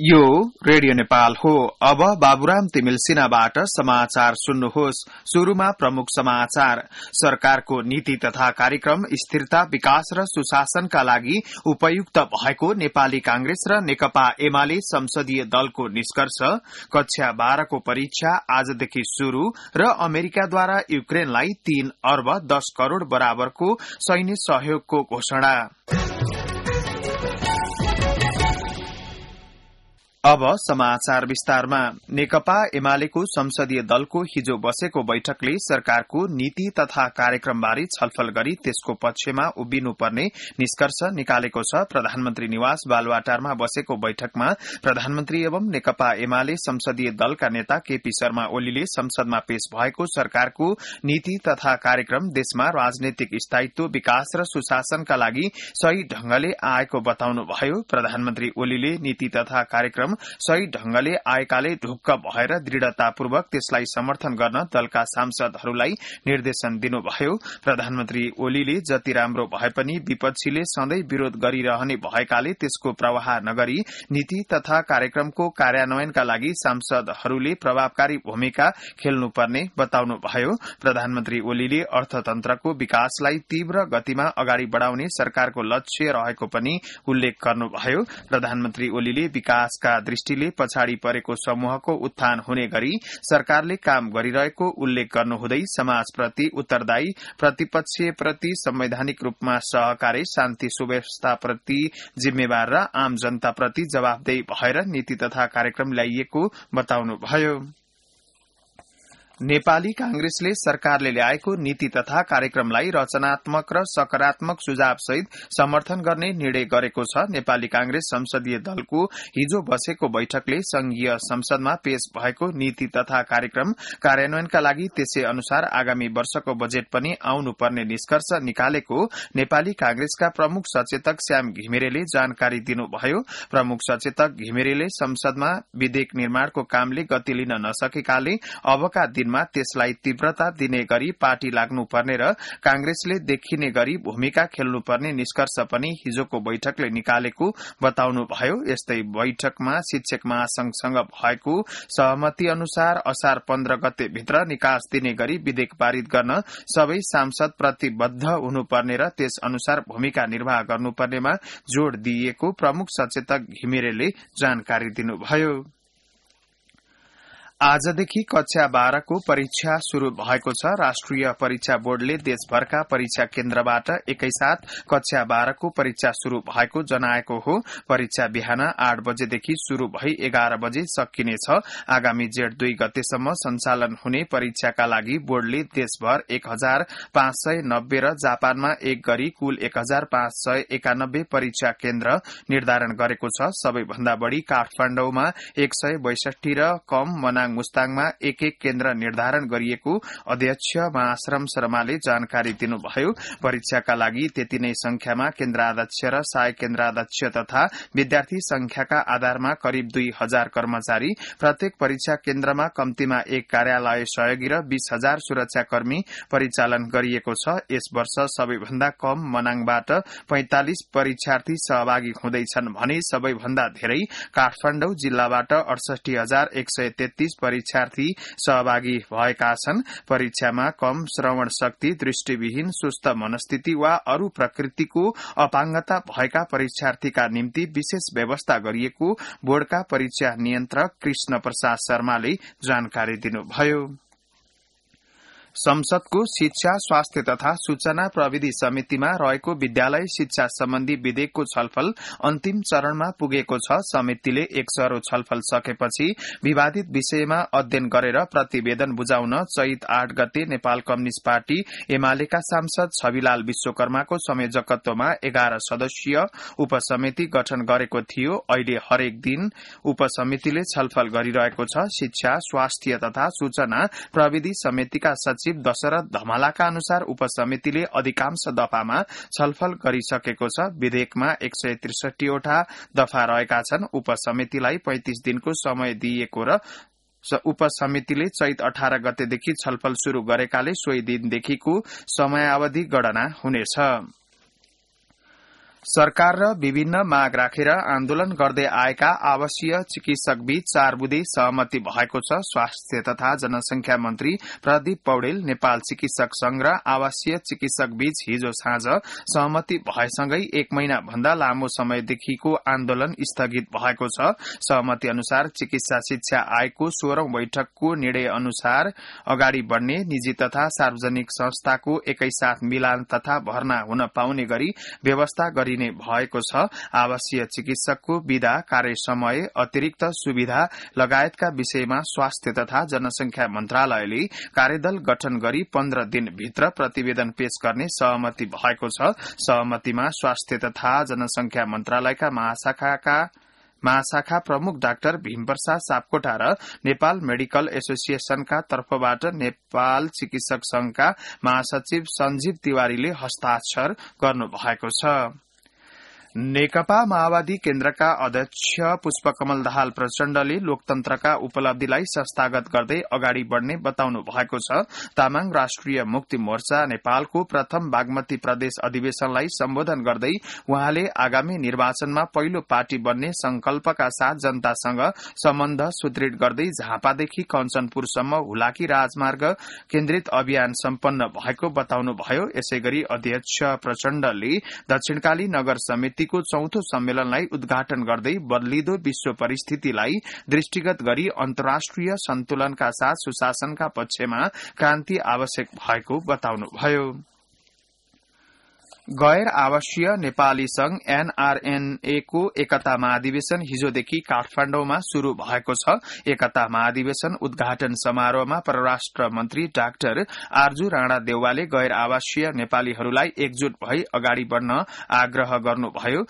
यो रेडियो नेपाल हो। अब बाबुराम तिमिल सिन्हाबाट समाचार सुन्नुहोस्। शुरूमा प्रमुख समाचार। सरकारको नीति तथा कार्यक्रम स्थिरता, विकास र सुशासनका लागि उपयुक्त भएको नेपाली कांग्रेस र नेकपा एमाले संसदीय दलको निष्कर्ष। कक्षा 12 को परीक्षा आजदेखि शुरू र अमेरिकाद्वारा युक्रेनलाई 3 अर्ब 10 करोड़ बराबरको सैन्य सहयोगको घोषणा। अब समाचार विस्तारमा। नेकपा एमालेको संसदीय दलको हिजो बसेको बैठकले सरकारको नीति तथा कार्यक्रमबारे छलफल गरी त्यसको पक्षमा उभिनुपर्ने निष्कर्ष निकालेको छ। प्रधानमन्त्री निवास बालुवाटारमा बसेको बैठकमा प्रधानमन्त्री एवं नेकपा एमाले संसदीय दलका नेता केपी शर्मा ओलीले संसदमा पेश भएको सरकारको नीति तथा कार्यक्रम देशमा राजनैतिक स्थायित्व, विकास र सुशासनका लागि सही ढंगले आएको बताउनुभयो। प्रधानमन्त्री ओलीले नीति तथा कार्यक्रम सही ढंगले आएकाले ढुक्क भएर दृढ़तापूर्वक त्यसलाई समर्थन गर्न दलका सांसदहरूलाई निर्देशन दिनुभयो। प्रधानमन्त्री ओलीले जति राम्रो भए पनि विपक्षीले सधैं विरोध गरिरहने भएकाले त्यसको प्रवाह नगरी नीति तथा कार्यक्रमको कार्यान्वयनका लागि सांसदहरूले प्रभावकारी भूमिका खेल्नुपर्ने बताउनुभयो। प्रधानमन्त्री ओलीले अर्थतन्त्रको विकासलाई तीव्र गतिमा अगाडि बढ़ाउने सरकारको लक्ष्य रहेको पनि उल्लेख गर्नुभयो। प्रधानमन्त्री ओलीले विकासका दृष्टिले पछाडि परेको समूहको उत्थान हुने गरी सरकारले काम गरिरहेको उल्लेख गर्नुहुँदै समाजप्रति उत्तरदायी, प्रतिपक्षप्रति संवैधानिक रूपमा सहकारी, शान्ति सुव्यवस्थाप्रति जिम्मेवार र आम जनताप्रति जवाफदेही भएर नीति तथा कार्यक्रम ल्याइएको बताउनुभयो। नेपाली कांग्रेसले सरकारले ल्याएको नीति तथा कार्यक्रमलाई रचनात्मक र सकारात्मक सुझावसहित समर्थन गर्ने निर्णय गरेको छ। नेपाली कांग्रेस संसदीय दलको हिजो बसेको बैठकले संघीय संसदमा पेश भएको नीति तथा कार्यक्रम कार्यान्वयनका लागि त्यसै अनुसार आगामी वर्षको बजेट पनि आउनुपर्ने निष्कर्ष निकालेको नेपाली कांग्रेसका प्रमुख सचेतक श्याम घिमिरेले जानकारी दिनुभयो। प्रमुख सचेतक घिमिरेले संसदमा विधेयक निर्माणको कामले गति लिन नसकेकाले अबका दिन त्यसलाई तीव्रता दिने गरी पार्टी लाग्नुपर्ने र कांग्रेसले देखिने गरी भूमिका खेल्नुपर्ने निष्कर्ष पनि हिजोको बैठकले निकालेको बताउनुभयो। यस्तै बैठकमा शिक्षक महासंघसँग भएको सहमति अनुसार असार 15 गते भित्र निकास दिने गरी विधेयक पारित गर्न सबै सांसद प्रतिबद्ध हुनुपर्ने र त्यस अनुसार भूमिका निर्वाह गर्नुपर्नेमा जोड़ दिइएको प्रमुख सचेतक घिमिरेले जानकारी दिनुभयो। आजदेखि कक्षा 12 को परीक्षा शुरू भएको छ। राष्ट्रिय परीक्षा बोर्डले देशभरका परीक्षा केन्द्रबाट एकैसाथ कक्षा 12 को परीक्षा शुरू भएको जनाएको हो। परीक्षा बिहान 8 बजेदेखि शुरू भई 11 बजे सकिनेछ। आगामी जेठ 2 गतेसम्म सञ्चालन हुने परीक्षाका लागि बोर्डले देशभर 1590 र जापानमा 1 गरी कुल 1591 परीक्षा केन्द्र निर्धारण गरेको छ। सबैभन्दा बढ़ी काठमाडौँमा 162 र कम मनाङ मुस्ताङमा 1-1 केन्द्र निर्धारण गरिएको अध्यक्ष महाश्रम शर्माले जानकारी दिनुभयो। परीक्षाका लागि त्यति नै संख्यामा केन्द्राध्यक्ष र सहायक केन्द्राध्यक्ष तथा विद्यार्थी संख्याका आधारमा करिब 2000 कर्मचारी, प्रत्येक परीक्षा केन्द्रमा कम्तीमा 1 कार्यालय सहयोगी र 20,000 सुरक्षाकर्मी परिचालन गरिएको छ। यस वर्ष सबैभन्दा कम मनाङबाट 45 परीक्षार्थी सहभागी हुँदैछन् भने सबैभन्दा धेरै काठमाडौँ जिल्लाबाट 68,133 परीक्षार्थी सहभागी भएका छन्। परीक्षामा कम श्रवण शक्ति, दृष्टिविहीन, सुस्त मनस्थिति वा अरू प्रकृतिको अपाङ्गता भएका परीक्षार्थीका निम्ति विशेष व्यवस्था गरिएको बोर्डका परीक्षा नियन्त्रक कृष्ण प्रसाद शर्माले जानकारी दिनुभयो। संसदको शिक्षा, स्वास्थ्य तथा सूचना प्रविधि समितिमा रहेको विद्यालय शिक्षा सम्बन्धी विधेयकको छलफल अन्तिम चरणमा पुगेको छ। समितिले एकसरो छलफल सकेपछि विवादित विषयमा अध्ययन गरेर प्रतिवेदन बुझाउन चैत 8 गते नेपाल कम्युनिष्ट पार्टी एमालेका सांसद छविलाल विश्वकर्माको संयोजकत्वमा 11 सदस्यीय उपसमिति गठन गरेको थियो। अहिले हरेक दिन उपसमितिले छलफल गरिरहेको छ। शिक्षा, स्वास्थ्य तथा सूचना प्रविधि समितिका सचिव दशरथ धमलाका अनुसार उपसमितिले अधिकांश दफामा छलफल गरिसकेको छ। विधेयकमा 163 वटा दफा रहेका छन्। उपसमितिलाई 35 दिनको समय दिइएको र उपसमितिले चैत 18 गतेदेखि छलफल शुरू गरेकाले सोही दिनदेखिको समयावधि गणना हुनेछ। सरकार र विभिन्न माग राखेर आन्दोलन गर्दै आएका आवासीय चिकित्सक बीच 4 बुँदे सहमति भएको छ। स्वास्थ्य तथा जनसंख्या मन्त्री प्रदीप पौडेल, नेपाल चिकित्सक संघ र आवासीय चिकित्सक बीच हिजो साँझ सहमति भएसँगै 1 महिना भन्दा लामो समयदेखिको आन्दोलन स्थगित भएको छ। सहमति अनुसार चिकित्सा शिक्षा आयोगको 16औं बैठकको निर्णय अनुसार अगाडि बढ़ने निजी तथा सार्वजनिक संस्थाको एकैसाथ मिलान तथा भर्ना हुन पाउने गरी व्यवस्था गरिने भएको छ। आवासीय चिकित्सकको विधा, कार्य समय, अतिरिक्त सुविधा लगायतका विषयमा स्वास्थ्य तथा जनसंख्या मन्त्रालयले कार्यदल गठन गरी 15 दिनभित्र प्रतिवेदन पेश गर्ने सहमति भएको छ। सहमतिमा स्वास्थ्य तथा जनसंख्या मन्त्रालयका महाशाखा प्रमुख डाक्टर भीमप्रसाद सापकोटा र नेपाल मेडिकल एसोसिएशनका तर्फबाट नेपाल चिकित्सक संघका महासचिव सञ्जीव तिवारीले हस्ताक्षर गर्नुभएको छ। नेकपा माओवादी केन्द्रका अध्यक्ष पुष्पकमल दाहाल प्रचण्डले लोकतन्त्रका उपलब्धिलाई संस्थागत गर्दै अगाडि बढ़ने बताउनु भएको छ। तामाङ राष्ट्रिय मुक्ति मोर्चा नेपालको प्रथम बागमती प्रदेश अधिवेशनलाई सम्बोधन गर्दै उहाँले आगामी निर्वाचनमा पहिलो पार्टी बन्ने संकल्पका साथ जनतासँग सम्बन्ध सुदृढ़ गर्दै झापादेखि कञ्चनपुरसम्म हुलाकी राजमार्ग केन्द्रित अभियान सम्पन्न भएको बताउनुभयो। यसैगरी अध्यक्ष प्रचण्डले दक्षिणकाली नगर समिति को चौथो सम्मेलनलाई उद्घाटन गर्दै बदलिदो विश्व परिस्थितिलाई दृष्टिगत गरी अन्तर्राष्ट्रिय सन्तुलनका साथ सुशासनका पक्षमा क्रान्ति आवश्यक भएको बताउनुभयो। गैर आवासीय नेपाली संघ NRNA को एकता महाधिवेशन हिजोदेखि काठमाडौँमा शुरू भएको छ। एकता महाधिवेशन उद्घाटन समारोहमा परराष्ट्र मन्त्री डाक्टर आर्जु राणा देउवाले गैर आवासीय नेपालीहरूलाई एकजुट भई अगाडि बढ़न आग्रह गर्नुभयो।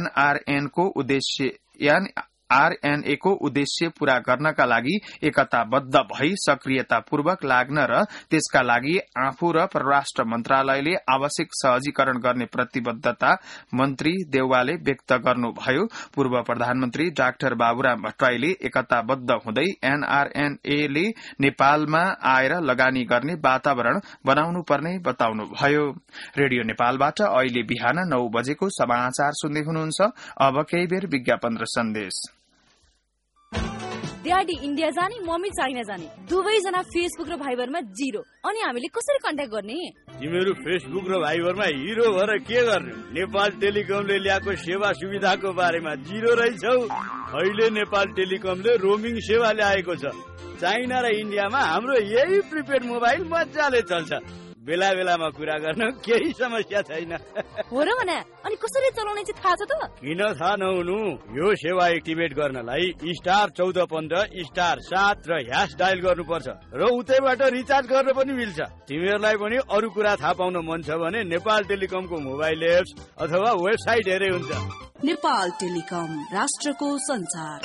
RNA को उद्देश्य पूरा गर्नका लागि एकताबद्ध भई सक्रियतापूर्वक लाग्न र त्यसका लागि आफू र परराष्ट्र मन्त्रालयले आवश्यक सहजीकरण गर्ने प्रतिबद्धता मन्त्री देउवाले व्यक्त गर्नुभयो। पूर्व प्रधानमन्त्री डाक्टर बाबुराम भट्टराईले एकताबद्ध हुँदै NRNA ले नेपालमा आएर लगानी गर्ने वातावरण बनाउनु पर्ने बताउनुभयो। रेडियो नेपालबाट अहिले बिहान 9 बजेको समाचार सुन्दै हुनुहुन्छ। अब केही बेर विज्ञापन र सन्देश। ड्याडी इन्डिया जाने, मम्मी चाइना जाने, दुवैजना फेसबुक र भाइबरमा 0। अनि हामीले कसरी कन्ट्याक्ट गर्ने? तिमीहरू फेसबुक र भाइबरमा हिरो भएर के गर्ने? नेपाल टेलिकमले ल्याएको सेवा सुविधाको बारेमा 0 रहेछौ। अहिले नेपाल टेलिकमले रोमिङ सेवा ल्याएको छ। चाइना र इन्डियामा हाम्रो यही प्रिपेड मोबाइल मजाले चल्छ। बेला बेलामा कुरा गर्न केही समस्या छैन। हो र भने अनि कसरी चलाउने चाहिँ थाहा छ त? किन थाहा नहुनु? यो सेवा एक्टिभेट गर्नलाई *1414*7 र # डायल गर्नुपर्छ र उतैबाट रिचार्ज गर्न पनि मिल्छ। तिमीहरूलाई पनि अरू कुरा थाहा पाउन मन छ भने नेपाल टेलिकमको मोबाइल एप्स अथवा वेबसाइट हेरे हुन्छ। नेपाल टेलिकम, राष्ट्रको संचार।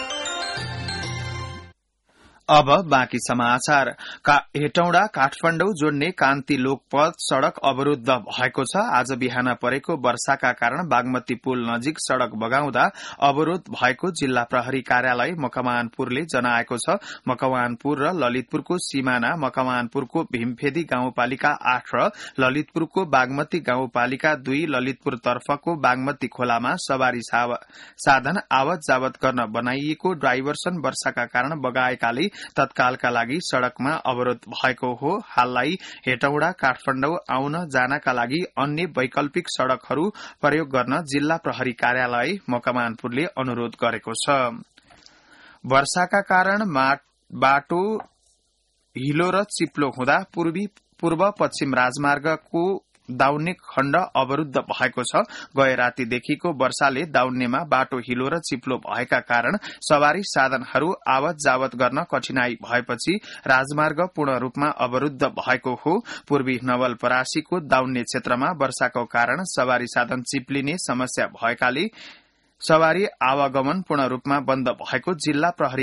अब बाँकी समाचार। हेटौडा काठमाडौँ जोड्ने कान्ति लोकपथ सड़क अवरूद्ध भएको छ। आज बिहान परेको वर्षाका कारण बागमती पुल नजिक सड़क बगाउँदा अवरोध भएको जिल्ला प्रहरी कार्यालय मकवानपुरले जनाएको छ। मकवानपुर र ललितपुरको सिमाना मकवानपुरको भीमफेदी गाउँपालिका 8 र ललितपुरको बागमती गाउँपालिका 2 ललितपुर तर्फको बागमती खोलामा सवारी साधन आवत जावत गर्न बनाइएको डाइभर्सन वर्षाका कारण बगाएकाले तत्कालका लागि सड़कमा अवरोध भएको हो। हाललाई हेटौडा काठमाडौँ आउन जानका लागि अन्य वैकल्पिक सड़कहरू प्रयोग गर्न जिल्ला प्रहरी कार्यालय मकवानपुरले अनुरोध गरेको छ। वर्षाका कारण बाटो हिलो र चिप्लो हुँदा पूर्व पश्चिम राजमार्गको दाउन्ने खण्ड अवरूद्ध भएको छ। गए रातीदेखिको वर्षाले दाउन्नेमा बाटो हिलो र चिप्लो भएका कारण सवारी साधनहरू आवत जावत गर्न कठिनाई भएपछि राजमार्ग पूर्ण रूपमा अवरूद्ध भएको हो। पूर्वी नवलपरासीको दाउन्ने क्षेत्रमा वर्षाको कारण सवारी साधन चिप्लिने समस्या भएकाले सवारी आवागमन पूर्ण रूपमा बन्द भएको जिल्ला प्रहरी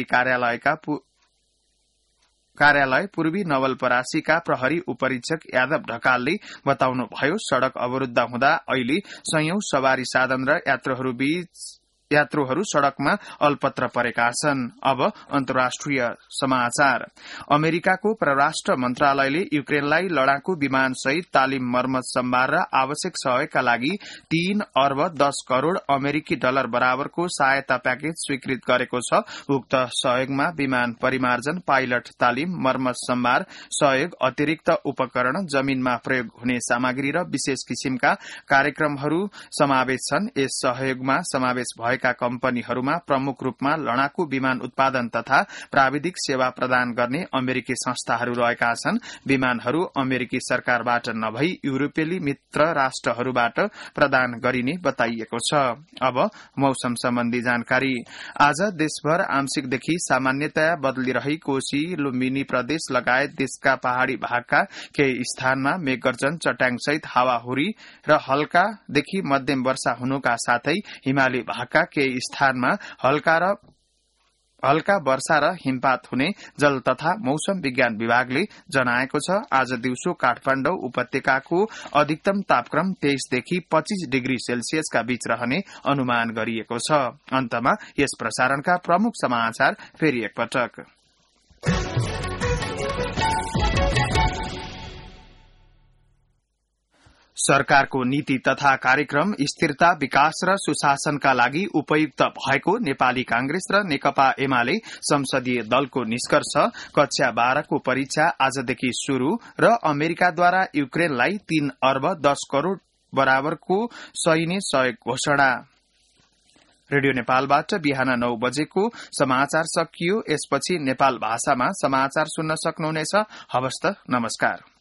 कार्यालय पूर्वी नवलपरासीका प्रहरी उपरीक्षक यादव ढकालले बताउनुभयो। सड़क अवरूद्ध हुँदा अहिले 100औं सवारी साधन र यात्रुहरू बीच यात्रुहरू सड़कमा अल्पत्र परेका छन्। अब अन्तर्राष्ट्रिय समाचार। अमेरिकाको परराष्ट्र मन्त्रालयले युक्रेनलाई लड़ाकू विमान सहित तालिम, मर्मत, सम्भार र आवश्यक सहयोगका लागि 3 अर्ब 10 करोड़ अमेरिकी डलर बराबरको सहायता प्याकेज स्वीकृत गरेको छ। उक्त सहयोगमा विमान परिमार्जन, पाइलट तालिम, मर्मत, सम्भार सहयोग, अतिरिक्त उपकरण, जमीनमा प्रयोग हुने सामग्री र विशेष किसिमका कार्यक्रमहरू समावेश छन्। यस सहयोगमा समावेश भएका कम्पनीहरूमा प्रमुख रूपमा लड़ाकू विमान उत्पादन तथा प्राविधिक सेवा प्रदान गर्ने अमेरिकी संस्थाहरू रहेका छन्। विमानहरू अमेरिकी सरकारबाट नभई युरोपेली मित्र राष्ट्रहरूबाट प्रदान गरिने बताइएको छ। अब मौसम सम्बन्धी जानकारी। आज देशभर आंशिकदेखि सामान्यतया बदलिरही कोशी, लुम्बिनी प्रदेश लगायत देशका पहाड़ी भागका केही स्थानमा मेघगर्जन, चट्याङसहित हावाहुरी र हल्कादेखि मध्यम वर्षा हुनुका साथै हिमाली भागका केही स्थानमा हल्का वर्षा र हिमपात हुने जल तथा मौसम विज्ञान विभागले जनाएको छ। आज दिउँसो काठमाडौँ उपत्यकाको अधिकतम तापक्रम 23 देखि 25 डिग्री सेल्सियसका बीच रहने अनुमान गरिएको छ। अन्तमा यस प्रसारणका प्रमुख समाचार फेरि एकपटक। सरकारको नीति तथा कार्यक्रम स्थिरता, विकास र सुशासनका लागि उपयुक्त भएको नेपाली कांग्रेस र नेकपा एमाले संसदीय दलको निष्कर्ष। कक्षा 12 को परीक्षा आजदेखि शुरू र अमेरिकाद्वारा युक्रेनलाई 3 अर्ब 10 करोड़ बराबरको सैन्य सहयोग घोषणा। रेडियो नेपालबाट बिहान 9 बजेको समाचार सकियो। यसपछि नेपाल भाषामा समाचार सुन्न सक्नुहुनेछ। हवस् त, नमस्कार।